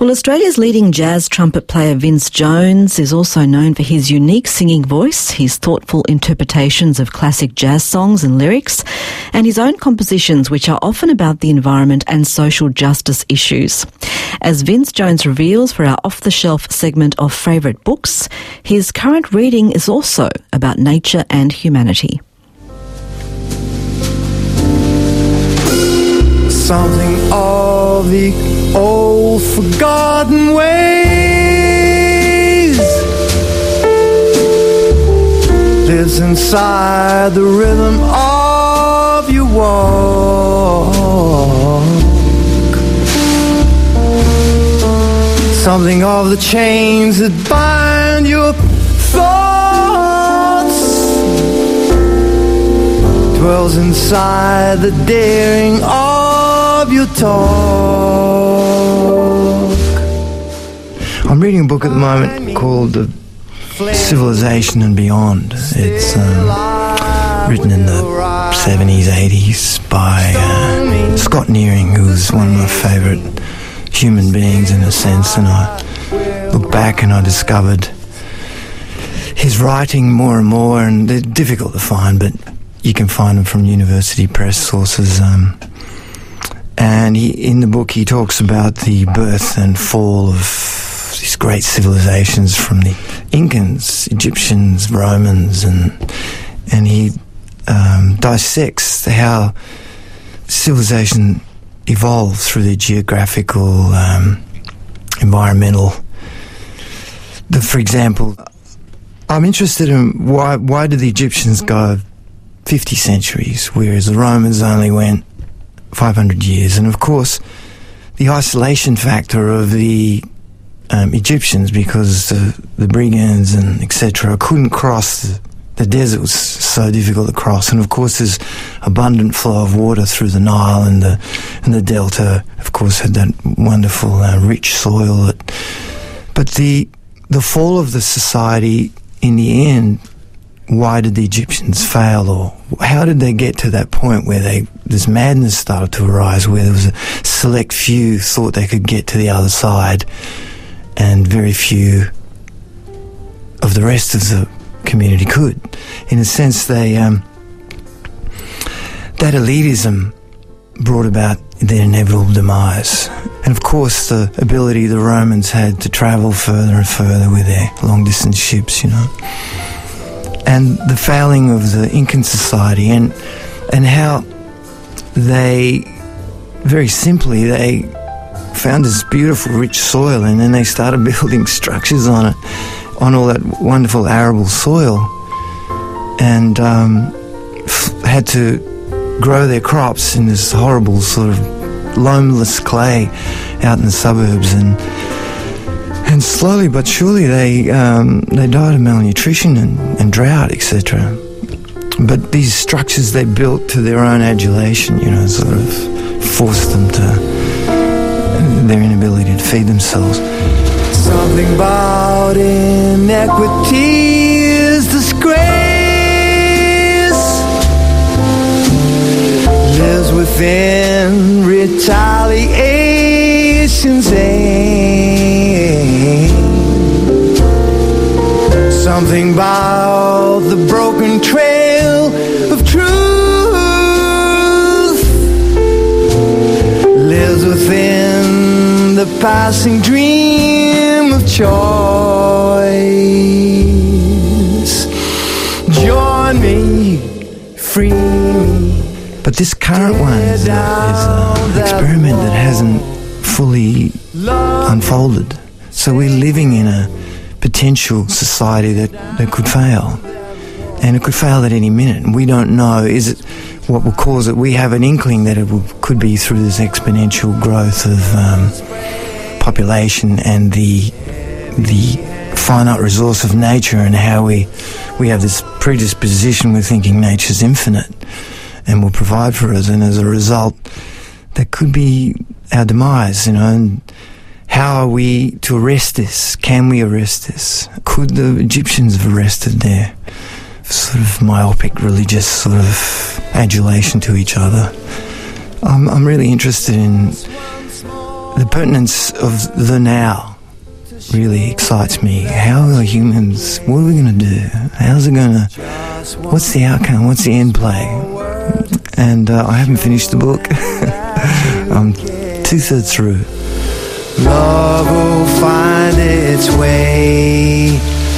Well, Australia's leading jazz trumpet player Vince Jones is also known for his unique singing voice, his thoughtful interpretations of classic jazz songs and lyrics, and his own compositions which are often about the environment and social justice issues. As Vince Jones reveals for our off-the-shelf segment of Favourite Books, his current reading is also about nature and humanity. Something of the old forgotten ways lives inside the rhythm of your walk. Something of the chains that bind your thoughts dwells inside the daring of your talk. I'm reading a book at the moment called Civilization and Beyond. It's written in the 70s, 80s by Scott Nearing, who's one of my favourite human beings in a sense, and I look back and I discovered his writing more and more, and they're difficult to find, but you can find them from university press sources. And in the book he talks about the birth and fall of these great civilizations from the Incans, Egyptians, Romans, and he dissects how civilization evolved through the geographical, environmental. For example, I'm interested in why did the Egyptians go 50 centuries, whereas the Romans only went 500 years? And of course, the isolation factor of the Egyptians, because the brigands and etc. couldn't cross the desert, was so difficult to cross, and of course there's abundant flow of water through the Nile, and the delta of course had that wonderful rich soil. But the fall of the society in the end, why did the Egyptians fail, or how did they get to that point where this madness started to arise, where there was a select few thought they could get to the other side and very few of the rest of the community could? In a sense, that elitism brought about their inevitable demise. And of course the ability the Romans had to travel further and further with their long distance ships, and the failing of the Incan society, and how they, very simply, they found this beautiful rich soil, and then they started building structures on it, on all that wonderful arable soil, and had to grow their crops in this horrible sort of loamless clay out in the suburbs, and slowly but surely they died of malnutrition and drought, etc. But these structures they built to their own adulation, sort of forced them to their inability to feed themselves. Something about inequity is disgrace, lives within retaliation's aim. Something about the broken trail of truth lives within the passing dream of choice. Join me, free me. But this current one is an experiment that hasn't fully unfolded. So we're living in a potential society that could fail. And it could fail at any minute. And we don't know, is it what will cause it? We have an inkling that could be through this exponential growth of population and the finite resource of nature, and how we have this predisposition with thinking nature's infinite and will provide for us, and as a result that could be our demise, and how are we to arrest this? Can we arrest this? Could the Egyptians have arrested their sort of myopic religious sort of adulation to each other? I'm really interested in the pertinence of the now really excites me. How are humans, what are we going to do? What's the outcome? What's the end play? And I haven't finished the book. I'm 2/3 through. Love will find its way.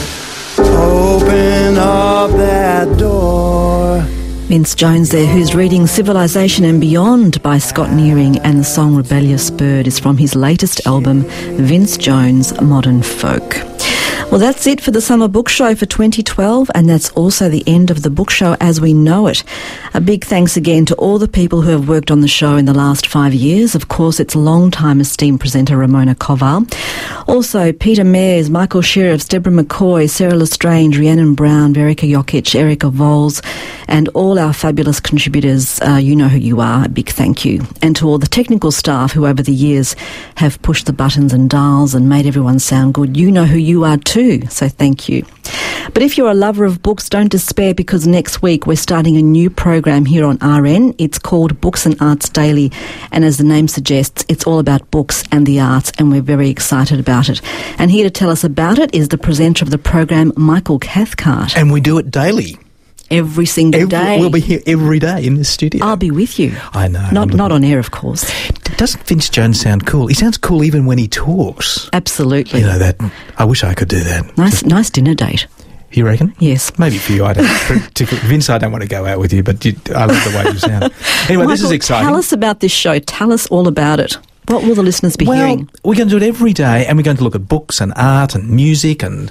Open up that door. Vince Jones there, who's reading Civilization and Beyond by Scott Nearing, and the song Rebellious Bird is from his latest album, Vince Jones Modern Folk. Well, that's it for the Summer Book Show for 2012, and that's also the end of the book show as we know it. A big thanks again to all the people who have worked on the show in the last 5 years. Of course, its long-time esteemed presenter, Ramona Koval. Also, Peter Mayers, Michael Sheriffs, Deborah McCoy, Sarah Lestrange, Rhiannon Brown, Verica Jokic, Erica Voles, and all our fabulous contributors. You know who you are. A big thank you. And to all the technical staff who over the years have pushed the buttons and dials and made everyone sound good. You know who you are too. So thank you. But if you're a lover of books, don't despair, because next week we're starting a new program here on RN. It's called Books and Arts Daily, and as the name suggests, it's all about books and the arts, and we're very excited about it. And here to tell us about it is the presenter of the program, Michael Cathcart. And we do it daily. Every single day. We'll be here every day in this studio. I'll be with you. I know. Not on air, of course. Doesn't Vince Jones sound cool? He sounds cool even when he talks. Absolutely. You know that. I wish I could do that. Nice dinner date. You reckon? Yes. Maybe for you. I don't particularly. Vince, I don't want to go out with you, but I love the way you sound. Anyway, Michael, this is exciting. Tell us about this show. Tell us all about it. What will the listeners be hearing? We're going to do it every day, and we're going to look at books and art and music and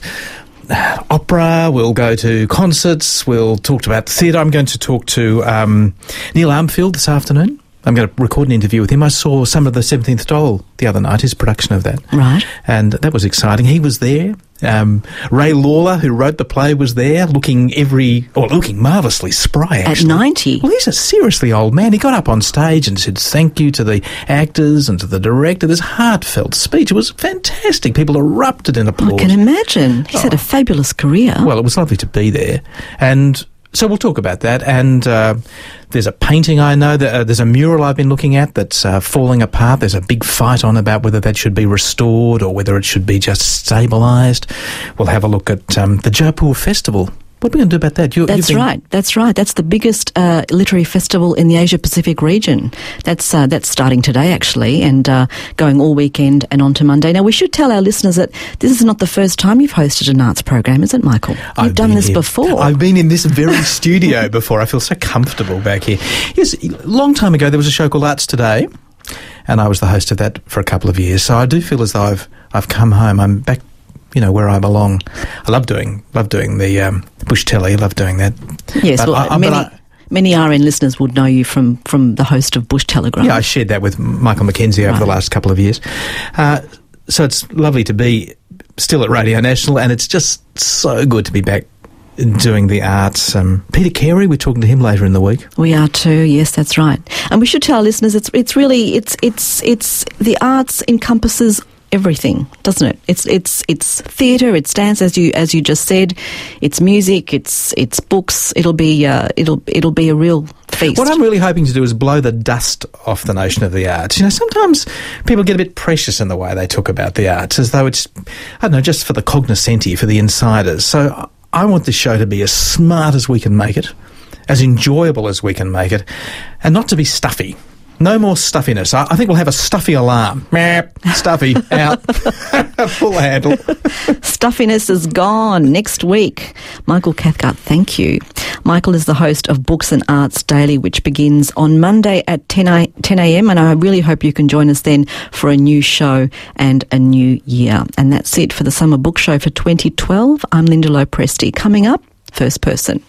opera. We'll go to concerts. We'll talk about theatre. I'm going to talk to Neil Armfield this afternoon. I'm going to record an interview with him. I saw some of the 17th Doll the other night, his production of that. Right. And that was exciting. He was there. Ray Lawler, who wrote the play, was there, looking marvellously spry, actually. At 90? Well, he's a seriously old man. He got up on stage and said thank you to the actors and to the director. This heartfelt speech. It was fantastic. People erupted in applause. I can imagine. He's had a fabulous career. Well, it was lovely to be there. And so we'll talk about that. And there's a painting I know, there's a mural I've been looking at that's falling apart. There's a big fight on about whether that should be restored or whether it should be just stabilised. We'll have a look at the Jaipur Festival. What are we going to do about that? That's right. That's the biggest literary festival in the Asia-Pacific region. That's starting today, actually, and going all weekend and on to Monday. Now, we should tell our listeners that this is not the first time you've hosted an arts program, is it, Michael? You've done this before. I've been in this very studio before. I feel so comfortable back here. Yes, a long time ago there was a show called Arts Today, and I was the host of that for a couple of years. So I do feel as though I've come home. I'm back, where I belong. I love doing the Bush Telly. Love doing that. Yes, many RN listeners would know you from the host of Bush Telegraph. Yeah, I shared that with Michael McKenzie over the last couple of years. So it's lovely to be still at Radio National, and it's just so good to be back doing the arts. Peter Carey, we're talking to him later in the week. We are too. Yes, that's right. And we should tell our listeners it's the arts encompasses everything, doesn't it? It's theatre, it's dance, as you just said. It's music, it's books. It'll be a real feast. What I'm really hoping to do is blow the dust off the notion of the arts. Sometimes people get a bit precious in the way they talk about the arts, as though it's, I don't know, just for the cognoscenti, for the insiders. So I want this show to be as smart as we can make it, as enjoyable as we can make it, and not to be stuffy. No more stuffiness. I think we'll have a stuffy alarm. Stuffy, out. Full handle. Stuffiness is gone next week. Michael Cathcart, thank you. Michael is the host of Books and Arts Daily, which begins on Monday at 10 a.m, and I really hope you can join us then for a new show and a new year. And that's it for the Summer Book Show for 2012. I'm Linda Lowe Presti. Coming up, First Person.